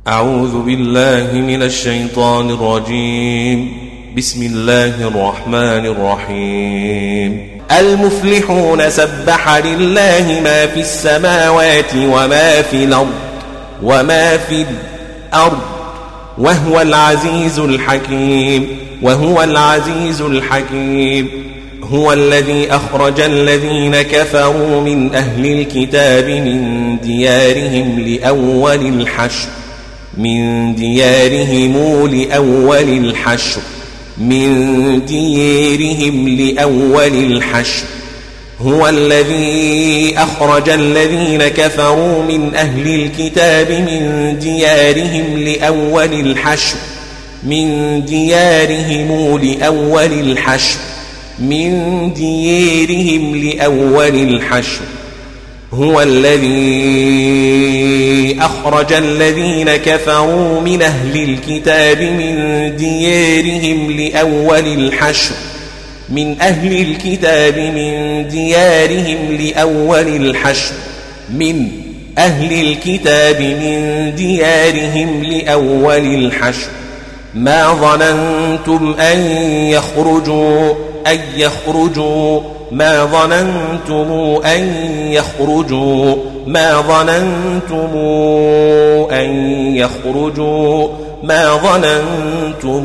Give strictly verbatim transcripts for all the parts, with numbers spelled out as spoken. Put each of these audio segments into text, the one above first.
أعوذ بالله من الشيطان الرجيم. بسم الله الرحمن الرحيم. المفلحون سبح لله ما في السماوات وما في الأرض وما في الأرض وهو العزيز الحكيم وهو العزيز الحكيم. هو الذي أخرج الذين كفروا من أهل الكتاب من ديارهم لأول الحشر من ديارهم لأول الحشر من ديارهم لأول الحشر هو الذي أخرج الذين كفروا من أهل الكتاب من ديارهم لأول الحشر من ديارهم لأول الحشر من ديارهم لأول الحشر هو الذي أخرج الذين كفروا من أهل الكتاب من ديارهم لأول الحشر من أهل الكتاب من ديارهم لأول الحشر من أهل الكتاب من ديارهم لأول الحشر ما ظننتم أن يخرجوا أن يخرجوا ما ظننتم أن يخرجوا ما ظننتم أن يخرجوا ما ظننتم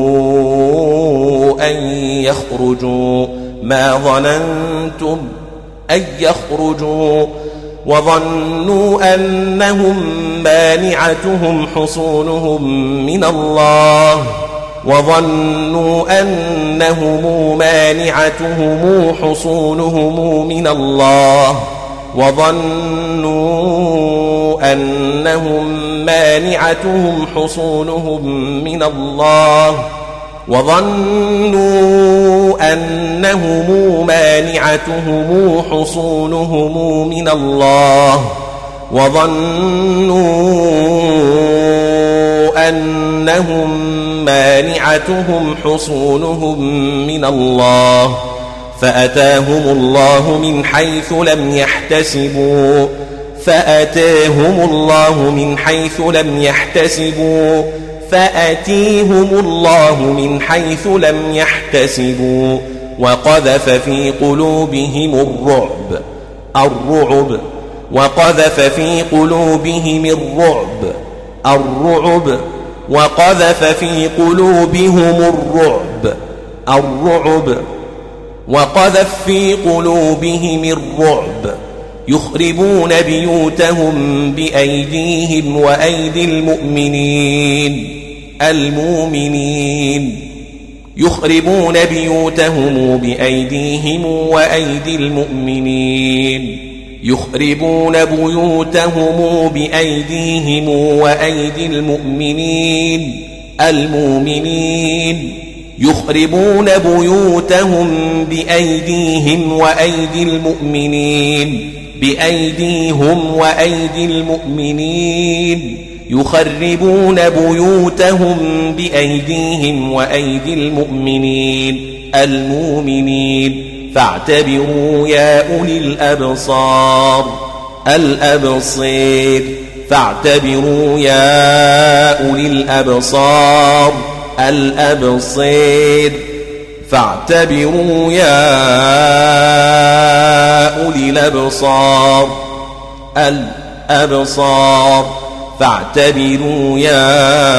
أن يخرجوا ما ظننتم أن يخرجوا وظنوا أنهم مانعتهم حصونهم من الله وظنوا أنهم مانعتهم حصونهم من الله وظنوا أنهم مانعتهم حصونهم من الله وظنوا أنهم مانعتهم حصونهم من الله وظنوا أنهم مانعتهم حصونهم من الله فأتاهم الله من حيث لم يحتسبوا فأتاهم الله من حيث لم يحتسبوا فأتيهم الله من حيث لم يحتسبوا وقذف في قلوبهم الرعب الرعب وقذف في قلوبهم الرعب الرعب وقذف في قلوبهم الرعب الرعب وقذف في قلوبهم الرعب يخربون بيوتهم بأيديهم وأيدي المؤمنين المؤمنين يخربون بيوتهم بأيديهم وأيدي المؤمنين يخربون بيوتهم بأيديهم وأيدي المؤمنين المؤمنين يخربون بيوتهم بأيديهم وأيدي المؤمنين بأيديهم وأيدي المؤمنين يخربون بيوتهم بأيديهم وأيدي المؤمنين المؤمنين فاعتبروا يا أولي الأبصار الأبصير فاعتبروا يا أولي الأبصار الأبصير فاعتبروا يا أولي الأبصار الأبصار فاعتبروا يا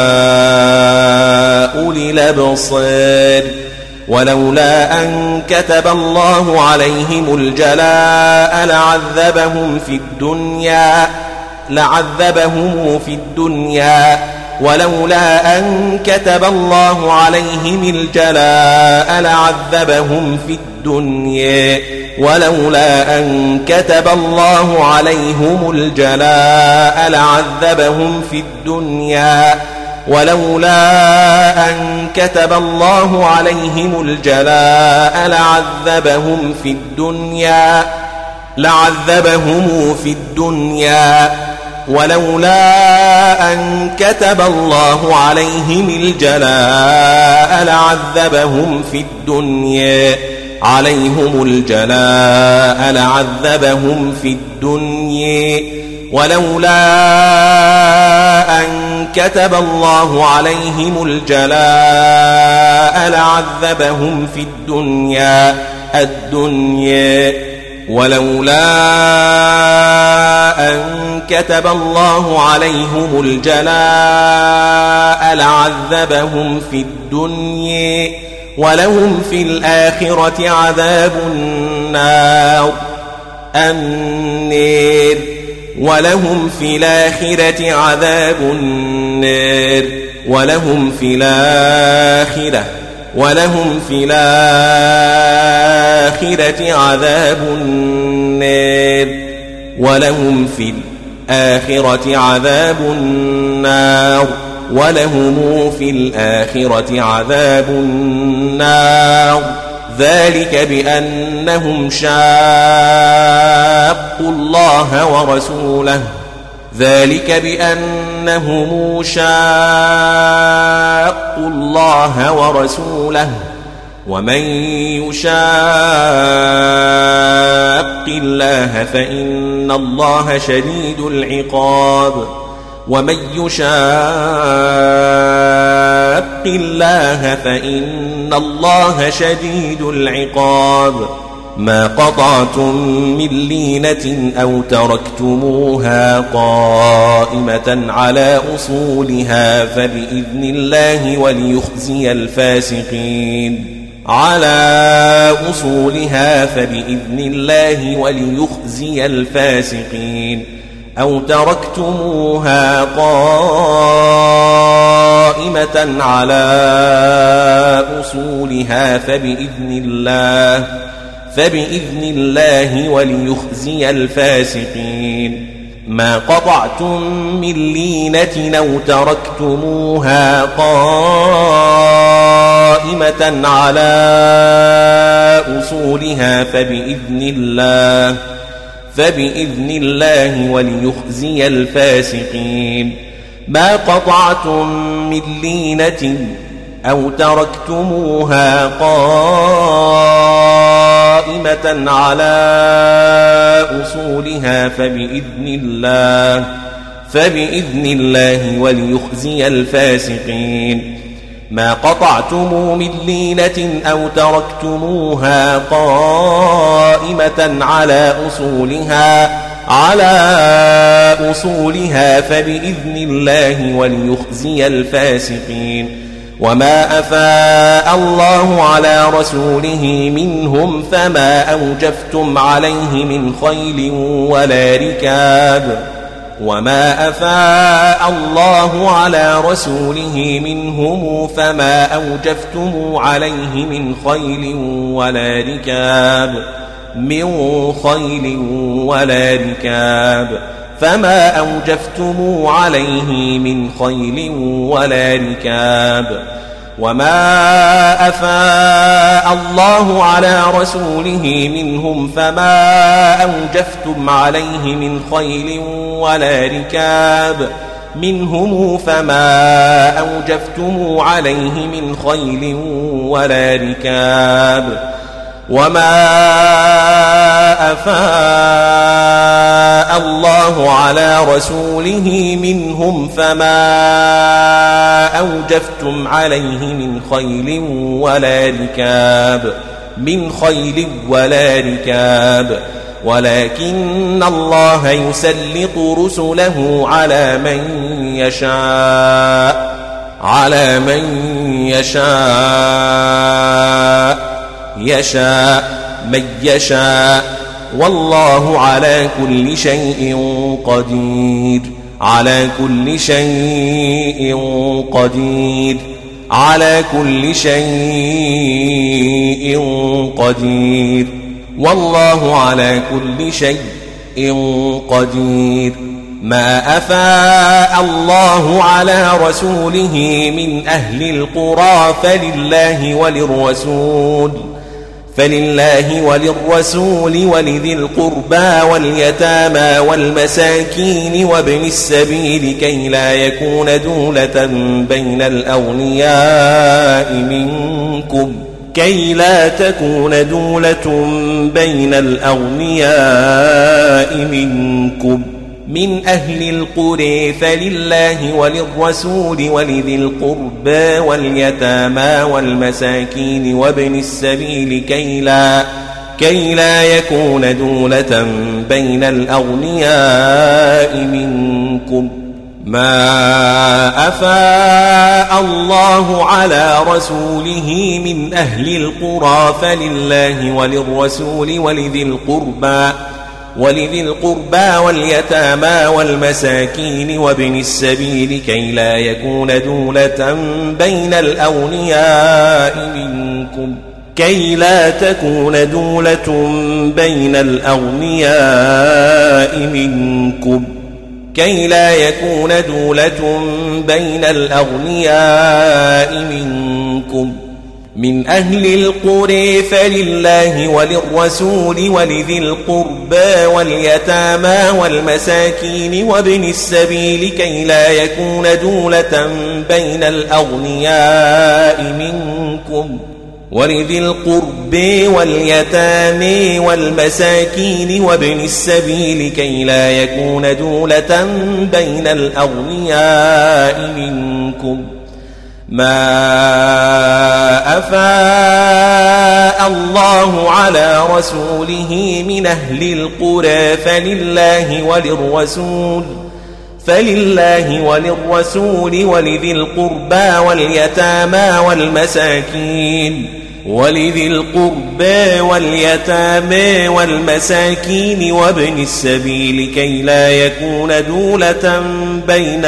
أولي الأبصار ولولا أن كتب الله عليهم الجلاء لعذبهم في الدنيا لعذبهم في الدنيا ولولا أن كتب الله عليهم الجلاء لعذبهم في الدنيا ولولا أن كتب الله عليهم الجلاء لعذبهم في الدنيا ولولا أن كتب الله عليهم الجلاء لعذبهم في الدنيا لعذبهم في الدنيا ولولا أن كتب الله عليهم الجلاء لعذبهم في الدنيا عليهم الجلاء لعذبهم في الدنيا ولولا أن كتب الله عليهم الجلاء لعذبهم في الدنيا الدنيا ولولا أن كتب الله عليهم الجلاء لعذبهم في الدنيا ولهم في الآخرة عذاب النار النار ولهم في الآخرة عذاب النار ولهم في الآخرة ولهم في الآخرة عذاب النار ولهم في الآخرة عذاب النار ولهم في الآخرة عذاب النار ذلك بأنهم شاقوا الله ورسوله ذلك بأنهم شاقوا الله ورسوله ومن يشاق الله فإن الله شديد العقاب ومن يشاق الله فإن الله شديد العقاب ما قطعتم من لينة أو تركتموها قائمة على أصولها فبإذن الله وليخزي الفاسقين على أصولها فبإذن الله وليخزي الفاسقين أو تركتموها قائمة على أصولها فبإذن الله فبإذن الله وليخزي الفاسقين ما قطعتم من لينة أو تركتموها قائمة على أصولها فبإذن الله فبإذن الله وليخزي الفاسقين ما قطعتم من لينة أو تركتموها قائمة على أصولها فبإذن الله فبإذن الله وليخزي الفاسقين ما قطعتم من لينة أو تركتموها قائمة على أصولها على أصولها فبإذن الله وليخزي الفاسقين وما أفاء الله على رسوله منهم فما أوجفتم عليه من خيل ولا ركاب وما أفاء الله على رسوله منهم فما أوجفتم عليه من خيل ولا ركاب من خيل ولا ركاب فما أوجفتم عليه من خيل ولا ركاب وما أفاء الله على رسوله منهم فما أوجفتم عليه من خيل ولا ركاب منهم فما أوجفتم عليه من خيل ولا ركاب وما أفاء الله على رسوله منهم فما أوجفتم عليه من خيل ولا ركاب من خيل ولا ركاب ولكن الله يسلط رسله على من يشاء على من يشاء يشاء من يشاء والله على كل شيء قدير على كل شيء قدير على كل شيء قدير والله على كل شيء قدير ما أفاء الله على رسوله من أهل القرى فلله وللرسول فلله وللرسول ولذي القربى واليتامى والمساكين وابن السبيل كي لا يكون دولة بين الأغنياء منكم كي لا تكون دولة بين الأغنياء منكم من أهل القرى فلله وللرسول ولذي القربى واليتامى والمساكين وابن السبيل كي لا, كي لا يكون دولة بين الأغنياء منكم. ما أفاء الله على رسوله من أهل القرى فلله وللرسول ولذي القربى ولذي القربى واليتامى والمساكين وابن السبيل كي لا يكون دولة بين الأغنياء منكم كي لا تكون دولة بين الأغنياء منكم كي لا يكون دولة بين الأغنياء منكم. من أهل القرى فلله وللرسول ولذي القربى واليتامى والمساكين وابن السبيل كي لا يكون دولة بين الأغنياء منكم ولذي القربى واليتامى والمساكين وابن السبيل كي لا يكون دولة بين الأغنياء منكم. ما أفاء الله على رسوله من أهل القرى فلله وللرسول فلله وللرسول ولذي القربى واليتامى والمساكين ولذي القربى واليتامى والمساكين وابن السبيل كي لا يكون دولة بين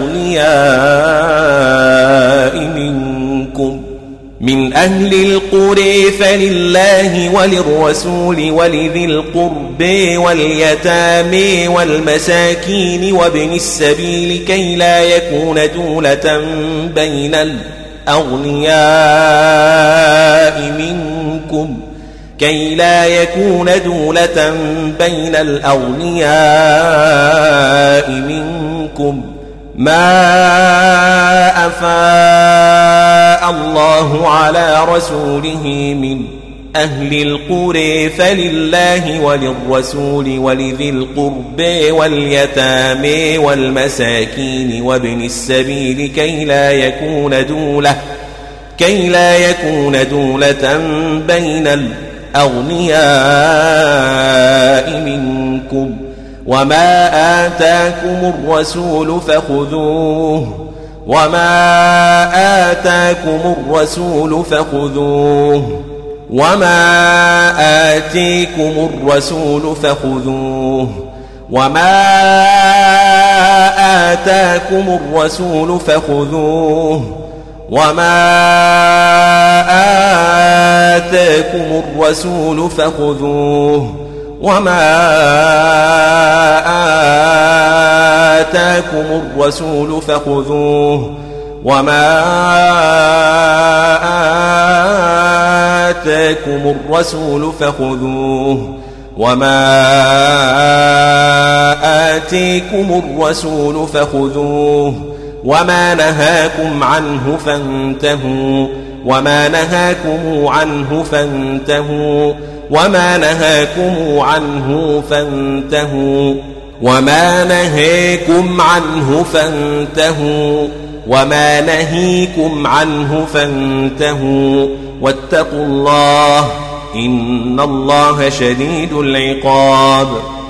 الأغنياء منكم. من أهل القرى فلله وللرسول ولذي القربى واليتامى والمساكين وابن السبيل كي لا يكون دولة بين الأغنياء منكم كي لا يكون دولة بين الأغنياء منكم. ما أفاء الله على رسوله من أهل القرى فلله وللرسول ولذي القربى واليتامى والمساكين وابن السبيل كي لا يكون دولة كي لا يكون دولة بين الأغنياء منكم. وما آتاكم الرسول فخذوه وما آتاكم الرسول فخذوه وما آتيكم الرسول فخذوه وما آتاكم الرسول فخذوه وما آتاكم الرسول فخذوه وما آتاكم الرسول فخذوه وما آتاكم الرسول فخذوه وما آتيكم الرسول فخذوه وما نهاكم عنه فانتهوا وما نهاكم عنه فانتهوا وما نهاكم عنه فانتهوا وما نهاكم عنه فانتهوا وما نهيكم عنه فانتهوا واتقوا الله إن الله شديد العقاب.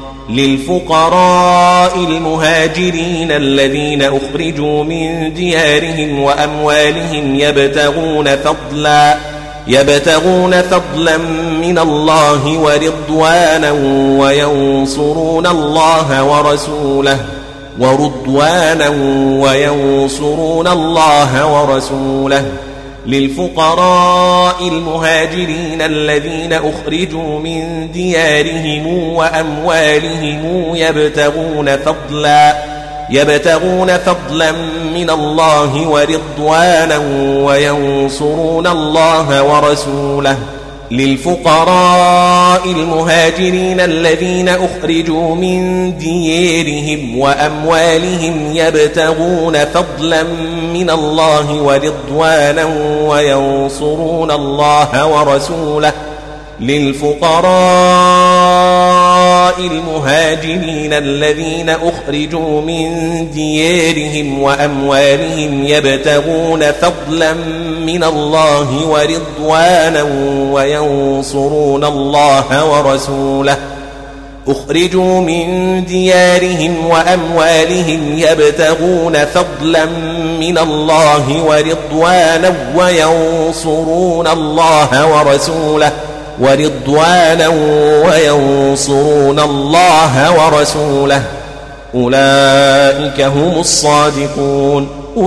للفقراء المهاجرين الذين أخرجوا من ديارهم وأموالهم يبتغون فضلا يبتغون فضلا من الله ورضوانا وينصرون الله ورسوله ورضوانا وينصرون الله ورسوله. للفقراء المهاجرين الذين أخرجوا من ديارهم وأموالهم يبتغون فضلا يبتغون فضلا من الله ورضوانا وينصرون الله ورسوله. للفقراء المهاجرين الذين أخرجوا من ديارهم وأموالهم يبتغون فضلا من الله ورضوانا وينصرون الله ورسوله للفقراء المهاجرين الذين أخرجوا من ديارهم وأموالهم يبتغون فضلا من الله ورضوانا وينصرون الله ورسوله أخرجوا من ديارهم وأموالهم يبتغون فضلا من الله ورضوانا وينصرون الله ورسوله ورضوانا وينصرون الله ورسوله أولئك هم الصادقون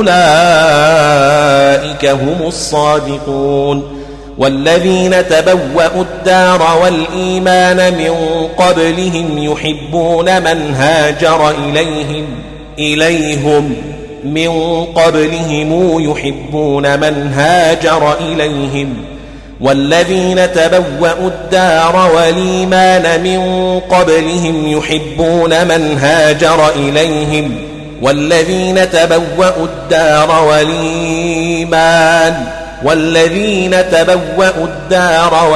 أولئك هم الصادقون والذين تبوأوا الدار والإيمان من قبلهم يحبون من هاجر إليهم إليهم من قبلهم يحبون من هاجر إليهم والذين تبوأوا الدار والإيمان من قبلهم يحبون من هاجر إليهم والذين تبوأوا الدار والإيمان والذين تبوأوا الدار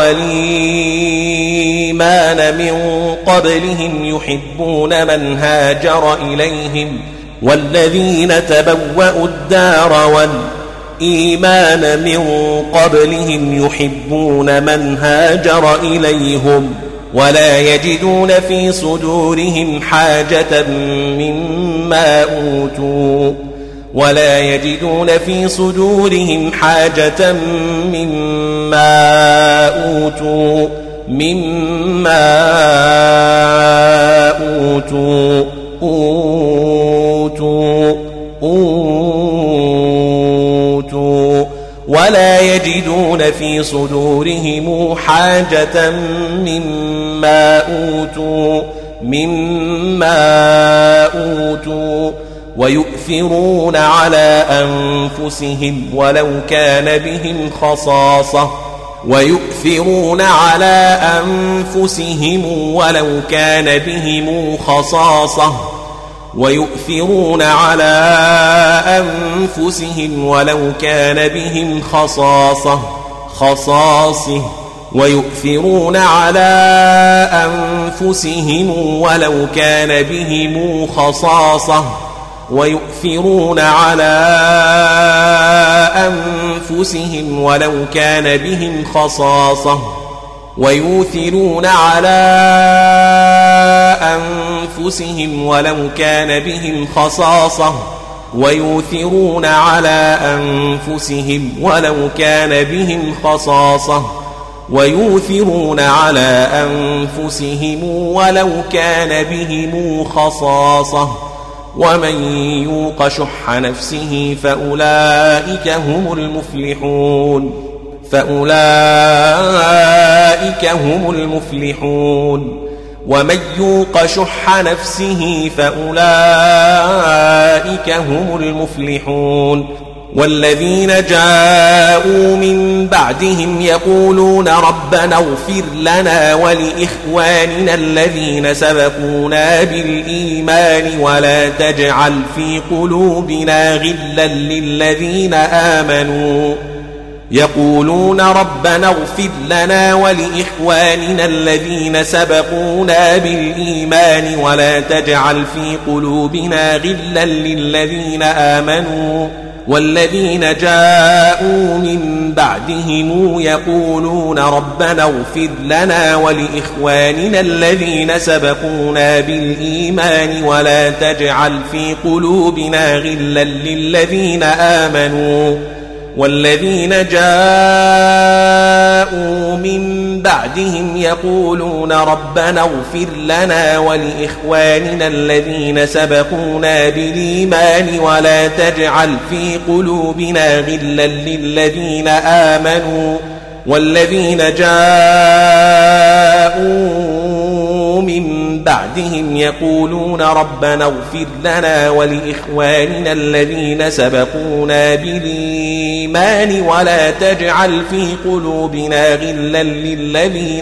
والإيمان من قبلهم يحبون من هاجر إليهم والذين تبوأوا الدار والإيمان من قبلهم يحبون من هاجر إليهم ولا يجدون في صدورهم حاجة مما أوتوا ولا يجدون في صدورهم حاجة مما أوتوا مما أوتوا أوتوا أوتوا ولا يجدون في صدورهم حاجة مما أوتوا مما أوتوا ويؤثرون على أنفسهم ولو كان بهم خصاصة ويؤثرون على أنفسهم ولو كان بهم خصاصة ويؤثرون على أنفسهم ولو كان بهم خصاصة خصاصة ويؤثرون على أنفسهم ولو كان بهم خصاصة ويؤثرون على أنفسهم ولو كان بهم خصاصة ويؤثرون على أنفسهم ولو كان بهم خصاصة ويؤثرون على أنفسهم ولو كان بهم خصاصة ويؤثرون على أنفسهم ولو كان بهم خصاصة ومن يوق شح نفسه فأولئك هم المفلحون فأولئك هم المفلحون ومن يوق شح نفسه فأولئك هم المفلحون والذين جاءوا من بعدهم يقولون ربنا اغفر لنا ولإخواننا الذين سبقونا بالإيمان ولا تجعل في قلوبنا غلا للذين آمنوا يقولون ربنا اغفر لنا ولإخواننا الذين سبقونا بالإيمان ولا تجعل في قلوبنا غلا للذين آمنوا والذين جاءوا من بعدهم يقولون ربنا اغفر لنا ولإخواننا الذين سبقونا بالإيمان ولا تجعل في قلوبنا غلا للذين آمنوا والذين جاءوا من بعدهم يقولون ربنا اغفر لنا ولإخواننا الذين سبقونا بالإيمان ولا تجعل في قلوبنا غلا للذين آمنوا والذين جاءوا من بعدهم يقولون ربنا اغفر لنا ولإخواننا الذين سبقونا بالإيمان ولا تجعل في قلوبنا غلا للذين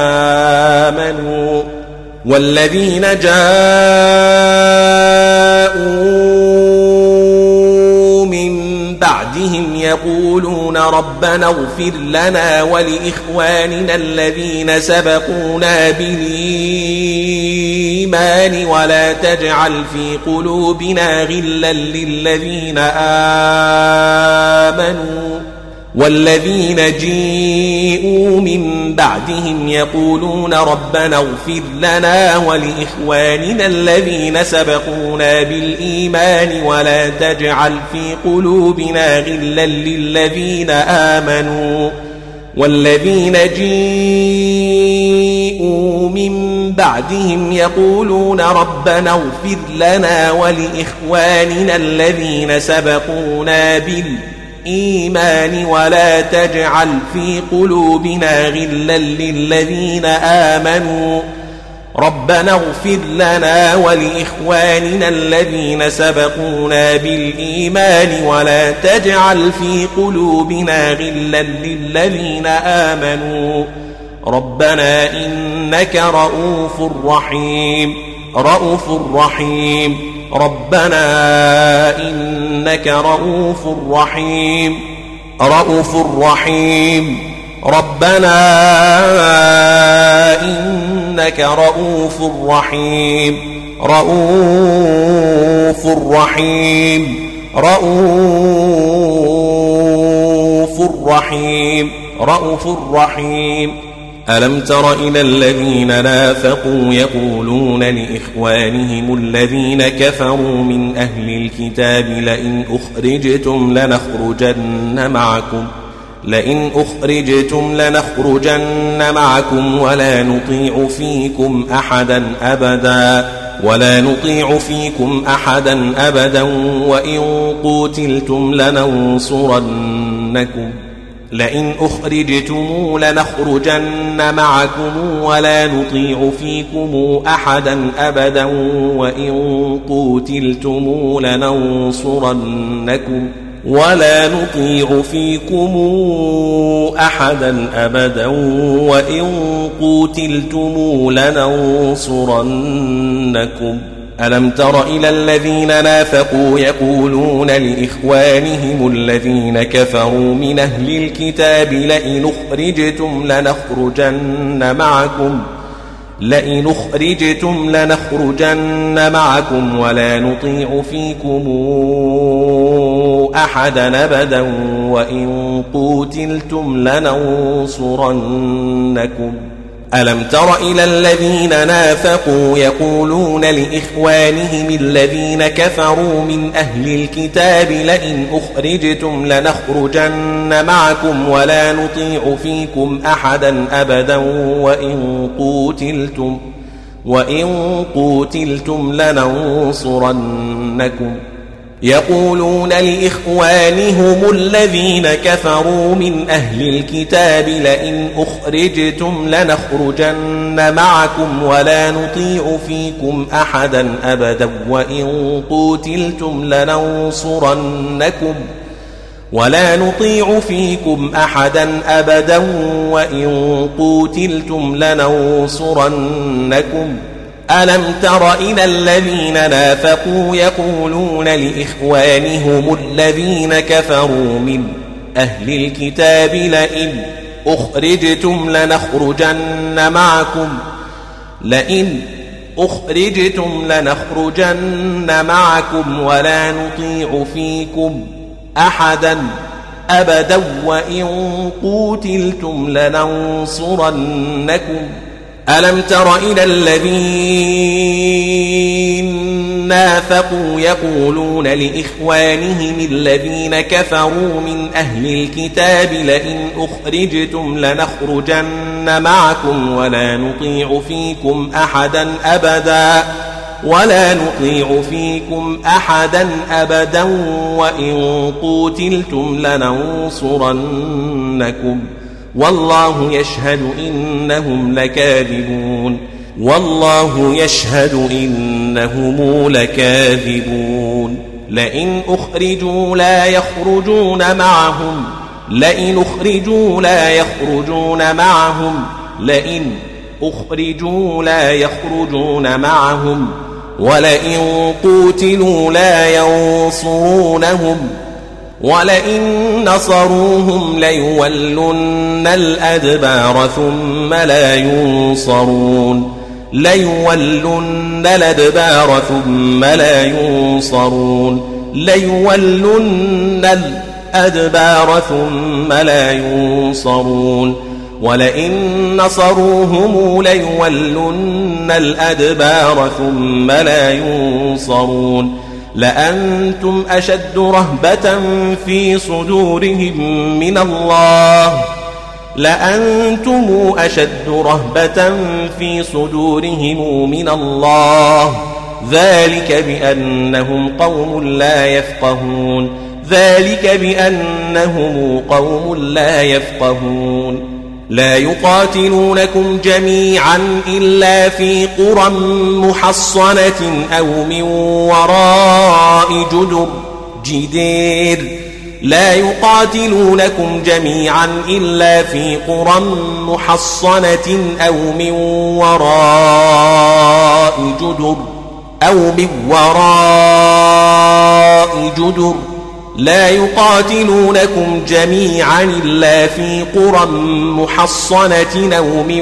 آمنوا والذين جاءوا من بعدهم يقولون ربنا اغفر لنا ولإخواننا الذين سبقونا بالإيمان ولا تجعل في قلوبنا غلا للذين آمنوا والذين جيءوا من بعدهم يقولون ربنا اغفر لنا ولإخواننا الذين سبقونا بالإيمان ولا تجعل في قلوبنا غلا للذين آمنوا والذين جيءوا من بعدهم يقولون ربنا اغفر لنا ولإخواننا الذين سبقونا بالإيمان إيمان ولا تجعل في قلوبنا غلا للذين آمنوا ربنا اغفر لنا ولإخواننا الذين سبقونا بالإيمان ولا تجعل في قلوبنا غلا للذين آمنوا ربنا إنك رؤوف رحيم رؤوف رحيم ربنا إنك رؤوف رحيم رؤوف رحيم ربنا إنك رؤوف رحيم رؤوف رحيم رؤوف رحيم رؤوف رحيم ألم تر إلى الذين نافقوا يقولون لإخوانهم الذين كفروا من أهل الكتاب لئن أخرجتم لنخرجن معكم لئن أخرجتم لنخرجن معكم ولا نطيع فيكم أحدا أبدا ولا نطيع فيكم أحدا أبدا وإن قتلتم لننصرنكم لئن أخرجتم لنخرجن معكم ولا نطيع فيكم أحدا أبدا وإن قتلتم لننصرنكم ولا نطيع فيكم أحدا أبدا وإن قتلتم لننصرنكم ألم تر إلى الذين نافقوا يقولون لإخوانهم الذين كفروا من أهل الكتاب لئن أخرجتم لنخرجن معكم لئن أخرجتم لنخرجن معكم ولا نطيع فيكم أحدا أبدا وإن قتلتم لننصرنكم ألم تر إلى الذين نافقوا يقولون لإخوانهم الذين كفروا من أهل الكتاب لئن أخرجتم لنخرجن معكم ولا نطيع فيكم أحدا أبدا وإن قتلتم وإن قتلتم لننصرنكم يقولون لإخوانهم الذين كفروا من أهل الكتاب لئن أخرجتم لنخرجن معكم ولا نطيع فيكم أحدا أبدا وإن قتلتم لننصرنكم ولا نطيع فيكم أحدا أبدا وإن قتلتم لننصرنكم ألم تر إلى الذين نافقوا يقولون لإخوانهم الذين كفروا من أهل الكتاب لئن أخرجتم لنخرجن معكم لئن أخرجتم لنخرجن معكم ولا نطيع فيكم أحدا أبدا وإن قتلتم لننصرنكم ألم تر إلى الذين نافقوا يقولون لإخوانهم الذين كفروا من أهل الكتاب لئن أخرجتم لنخرجن معكم ولا نطيع فيكم أحدا أبدا ولا نطيع فيكم أحدا أبدا وإن قتلتم لننصرنكم والله يشهد إنهم لكاذبون والله يشهد إنهم لكاذبون لئن أخرجوا لا يخرجون معهم لئن أخرجوا لا يخرجون معهم لئن أخرجوا لا يخرجون معهم ولئن قتلوا لا ينصرونهم ولئن نصروهم ليولن الأدبار ثم لا ينصرون ليولن الأدبار ثم لا ينصرون ليولن الأدبار ثم لا ينصرون ولئن نصروهم ليولن الأدبار ثم لا ينصرون لأنتم أشد رهبة في صدورهم من الله لأنتم أشد رهبة في صدورهم من الله ذلك بأنهم قوم لا يفقهون ذلك بأنهم قوم لا يفقهون لا يقاتلونكم جميعا إلا في قرى محصنة أو من وراء جدر جدير لا يقاتلونكم جميعا إلا في قرى محصنة أو من وراء جدر أو من وراء جدر لا يقاتلونكم جميعا إلا في قرى محصنة أو من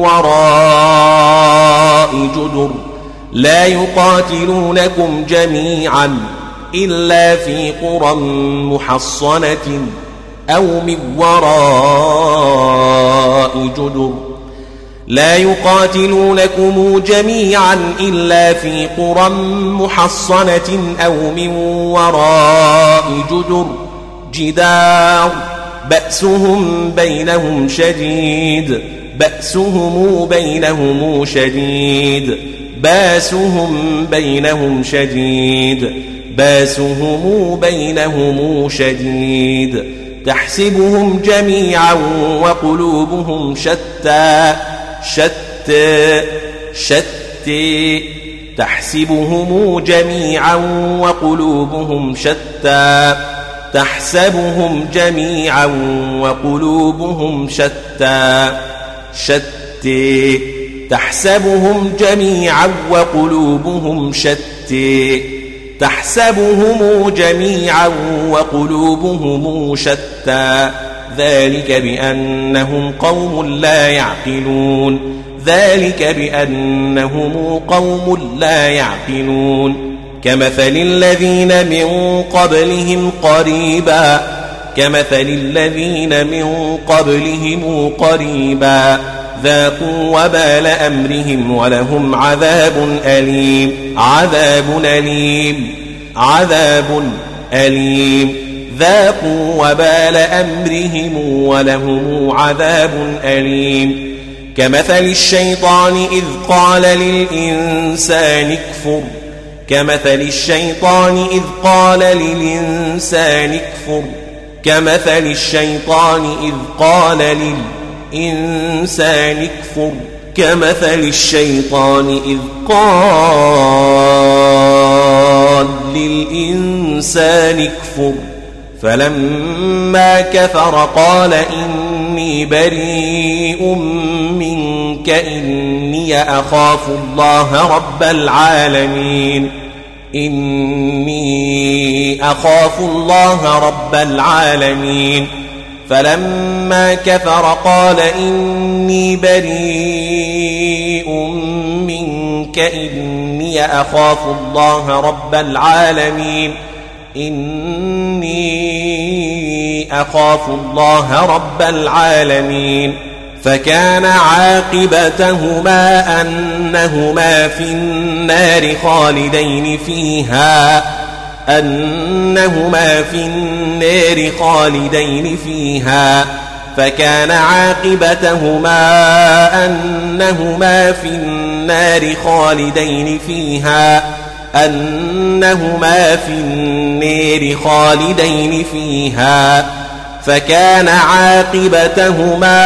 وراء جدر لا يقاتلونكم جميعا إلا في قرى محصنة أو من وراء جدر لا يقاتلونكم جميعا إلا في قرى محصنة أو من وراء جدر جدار بأسهم بينهم شديد بأسهم بينهم شديد باسهم بينهم شديد باسهم بينهم شديد تحسبهم جميعا وقلوبهم شتى شتى شتى تحسبهم جميعا وقلوبهم شتى تحسبهم جميعا وقلوبهم شتى شتى تحسبهم جميعا وقلوبهم شتى تحسبهم جميعا وقلوبهم شتى ذلك بأنهم قوم لا يعقلون ذلك بأنهم قوم لا يعقلون كمثل الذين من قبلهم قريبا كمثل الذين من قبلهم قريبا ذاقوا وبال أمرهم ولهم عذاب أليم عذاب أليم عذاب أليم ذاقوا وبال أمرهم ولهم عذاب أليم كمثل الشيطان إذ قال للإنسان اكفر كمثل الشيطان إذ قال للإنسان اكفر كمثل الشيطان إذ قال للإنسان اكفر كمثل الشيطان إذ قال للإنسان اكفر فلما كفر قال إني بريء منك إني أخاف الله رب العالمين إني أخاف الله رب العالمين فلما كفر قال إني بريء منك إني أخاف الله رب العالمين إني أخاف الله رب العالمين فكان عاقبتهما أنهما في النار خالدين فيها أنهما في النار خالدين فيها فكان عاقبتهما أنهما في النار خالدين فيها أنهما في النار خالدين فيها فكان عاقبتهما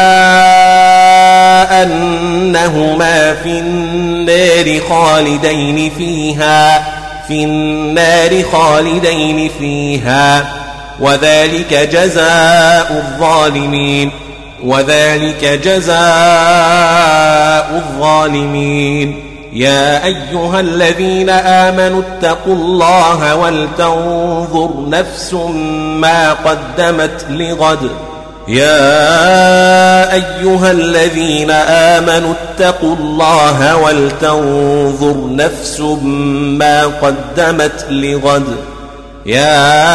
أنهما في النار خالدين فيها في النار خالدين فيها وذلك جزاء الظالمين وذلك جزاء الظالمين يا أيها الذين آمنوا اتقوا الله ولتنظر نفس ما قدمت لغد يا أيها الذين آمنوا اتقوا الله ولتنظر نفس ما قدمت لغد يا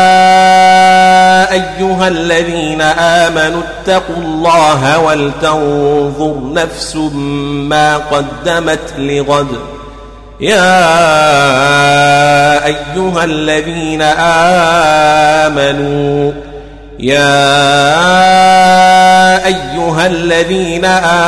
أيها الذين آمنوا اتقوا الله ولتنظر نفس ما قدمت لغد يا أيها الذين آمنوا يا أيها الذين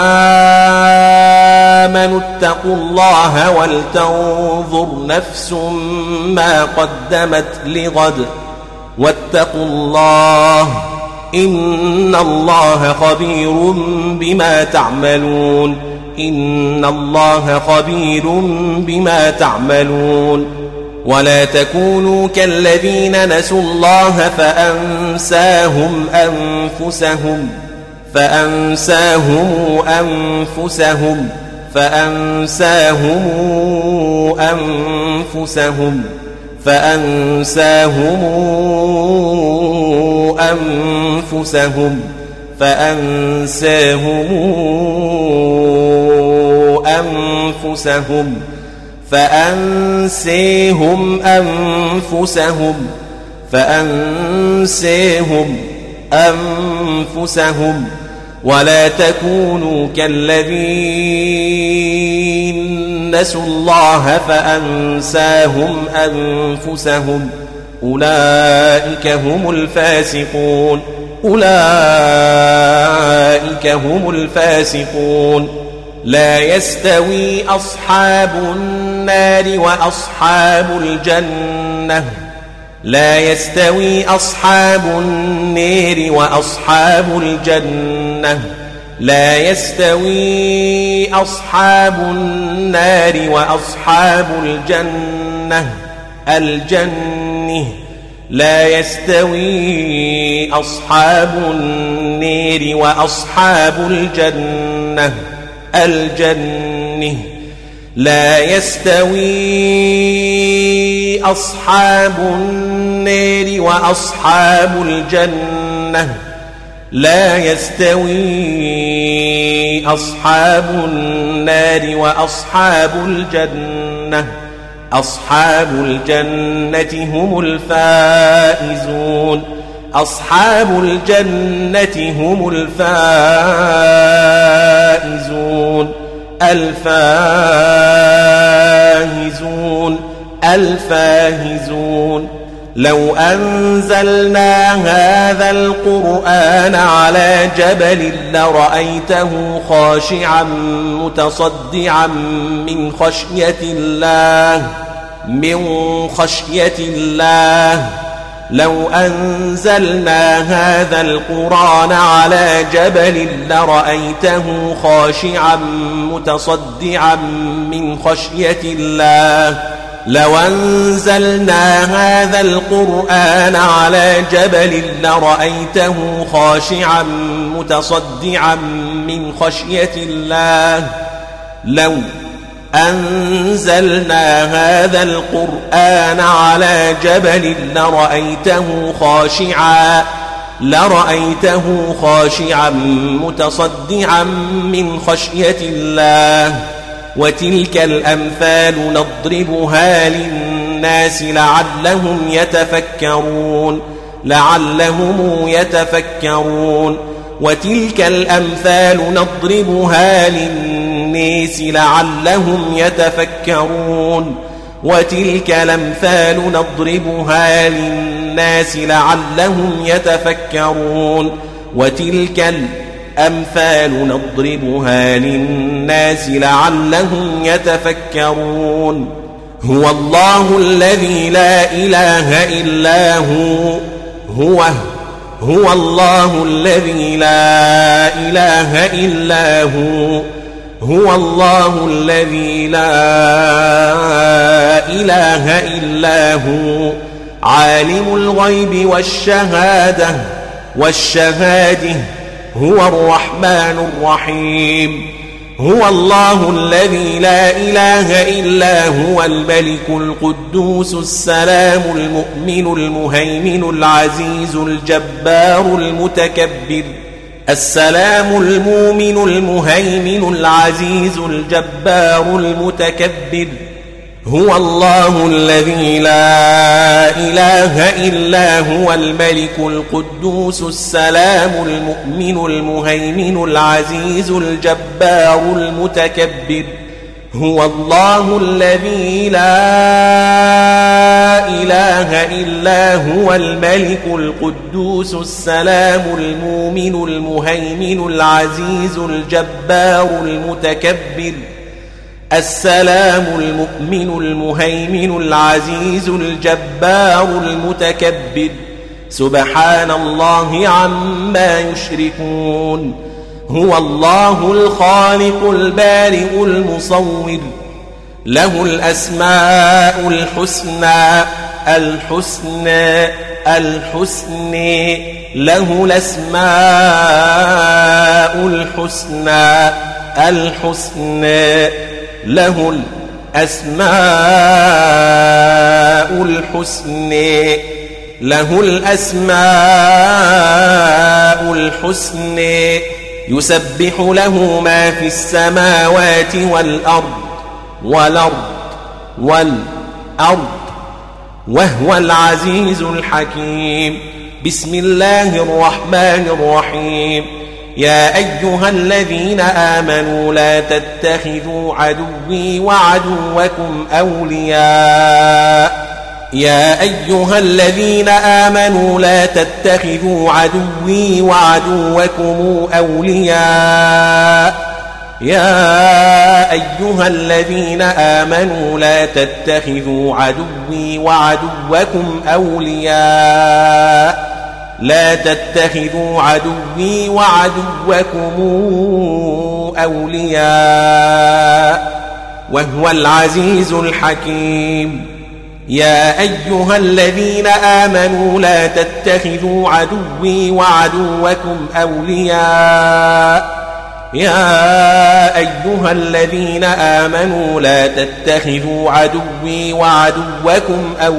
آمنوا اتقوا الله ولتنظر نفس ما قدمت لغد واتقوا الله إن الله خبير بما تعملون إن الله خبير بما تعملون ولا تكونوا كالذين نسوا الله فأنساهم أنفسهم فأنساهم أنفسهم فأنساهم أنفسهم فأنساهم أنفسهم فأنساهم أنفسهم فأنسيهم أنفسهم فأنسيهم أنفسهم ولا تكونوا كالذين نسوا الله فأنساهم أنفسهم أولئك هم الفاسقون أولئك هم الفاسقون لا يستوي أصحاب النار وأصحاب الجنة لا يستوي أصحاب النار وأصحاب الجنة لا يستوي أصحاب النار وأصحاب الجنة الجنة لا يستوي أصحاب النار وأصحاب الجنة الجنة لا يستوي أصحاب النار وأصحاب الجنة لا يستوي أصحاب النار وأصحاب الجنة أصحاب الجنة هم الفائزون أصحاب الجنة هم الفائزون الفائزون الفائزون لو أنزلنا هذا القرآن على جبل لرأيته خاشعا متصدعا من خشية الله من خشية الله لو أنزلنا هذا القرآن على جبل لرأيته خاشعا متصدعا من خشية الله لو أنزلنا هذا القرآن على جبل لرأيته خاشعا متصدعا من خشية الله لو أنزلنا هذا القرآن على جبل لرأيته خاشعا لرأيته خاشعا متصدعا من خشية الله وتلك الأمثال نضربها للناس لعلهم يتفكرون لعلهم يتفكرون وتلك الأمثال نضربها للناس لعلهم يتفكرون وتلك الأمثال نضربها للناس لعلهم يتفكرون وتلك الأمثال نضربها للناس لعلهم يتفكرون هو الله الذي لا إله إلا هو هو هو الله الذي لا إله إلا هو هو الله الذي لا إله إلا هو عالم الغيب والشهادة والشهادة هو الرحمن الرحيم هو الله الذي لا إله إلا هو الملك القدوس السلام المؤمن المهيمن العزيز الجبار المتكبر السلام المؤمن المهيمن العزيز الجبار المتكبر هو الله الذي لا إله إلا هو الملك القدوس السلام المؤمن المهيمن العزيز الجبار المتكبر هو الله الذي لا إله إلا هو الملك القدوس السلام المؤمن المهيمن العزيز الجبار المتكبر السلام المؤمن المهيمن العزيز الجبار المتكبر سبحان الله عما يشركون هو الله الخالق البارئ المصور له الأسماء الحسنى الحسنى الحسنى له الأسماء الحسنى الحسنى له الأسماء الحسنى له الأسماء الحسنى يسبح له ما في السماوات والأرض والأرض والأرض وهو العزيز الحكيم بسم الله الرحمن الرحيم يا أيها الذين آمنوا لا تتخذوا عدوي وعدوكم أولياء يا أيها الذين آمنوا لا تتخذوا عدوي وعدوكم أولياء يا أيها الذين آمنوا لا تتخذوا عدوي وعدوكم أولياء لا تتخذوا عدوي وعدوكم أولياء وهو العزيز الحكيم يا أيها الذين آمنوا لا تتخذوا عدوي وعدوكم أولياء يا أيها الذين آمنوا لا تتخذوا عدوي وعدوكم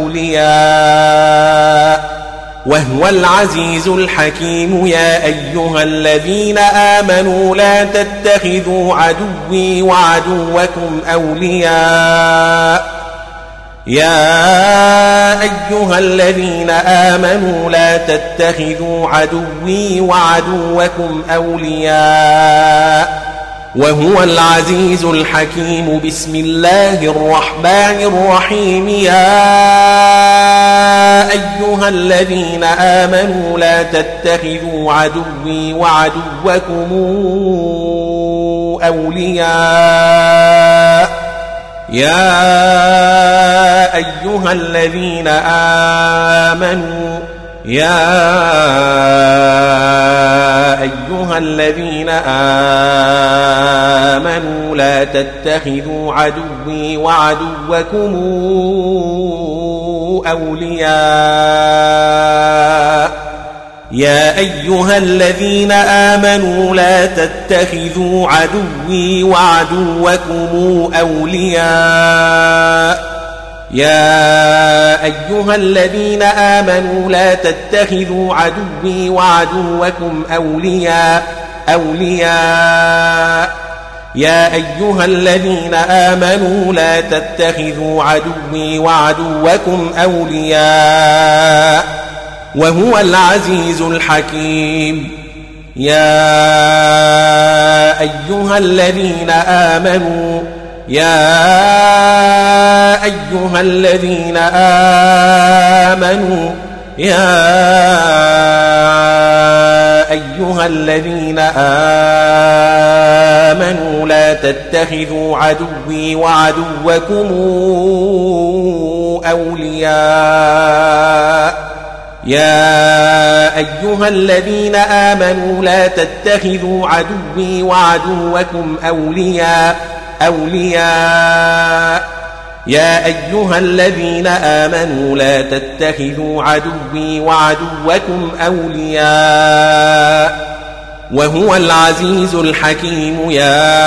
أولياء وهو العزيز الحكيم يا أيها الذين آمنوا لا تتخذوا عدوي وعدوكم أولياء يا أيها الذين آمنوا لا تتخذوا عدوي وعدوكم أولياء وهو العزيز الحكيم بسم الله الرحمن الرحيم يا أيها الذين آمنوا لا تتخذوا عدوي وعدوكم أولياء يا أيها الذين آمنوا يا أيها الذين آمنوا لا تتخذوا عدوي وعدوكم أولياء يا أيها الذين آمنوا لا تتخذوا عدوي وعدوكم أولياء يا أيها الذين آمنوا لا تتخذوا عدوي وعدوكم أولياء أولياء يا أيها الذين آمنوا لا تتخذوا عدوي وعدوكم أولياء وهو العزيز الحكيم يا أيها الذين آمنوا يا أيها الذين آمنوا يا أيها الذين آمنوا لا تتخذوا عدوي وعدوكم أولياء يا أيها الذين آمنوا لا تتخذوا عدوي وعدوكم أولياء أولياء يا أيها الذين آمنوا لا تتخذوا عدوي وعدوكم أولياء وهو العزيز الحكيم. يا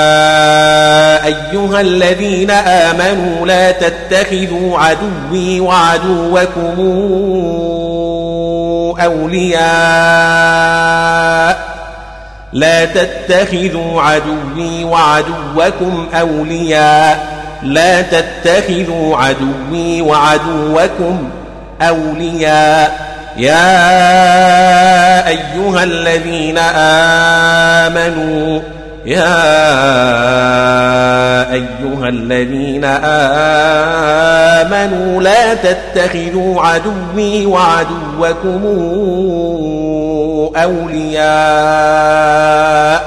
أيها الذين آمنوا لا تتخذوا عدوي وعدوكم أولياء لا تتخذوا عدوي وعدوكم أولياء لا تتخذوا عدوي وعدوكم أولياء يا أيها الذين آمنوا يا أيها الذين آمنوا لا تتخذوا عدوي وعدوكم أولياء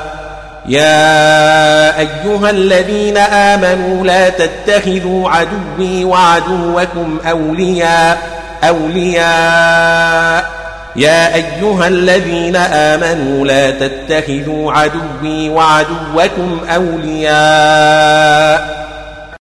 يا أيها الذين آمنوا لا تتخذوا عدوي وعدوكم أولياء أولياء يا أيها الذين آمنوا لا تتخذوا عدوي وعدوكم أولياء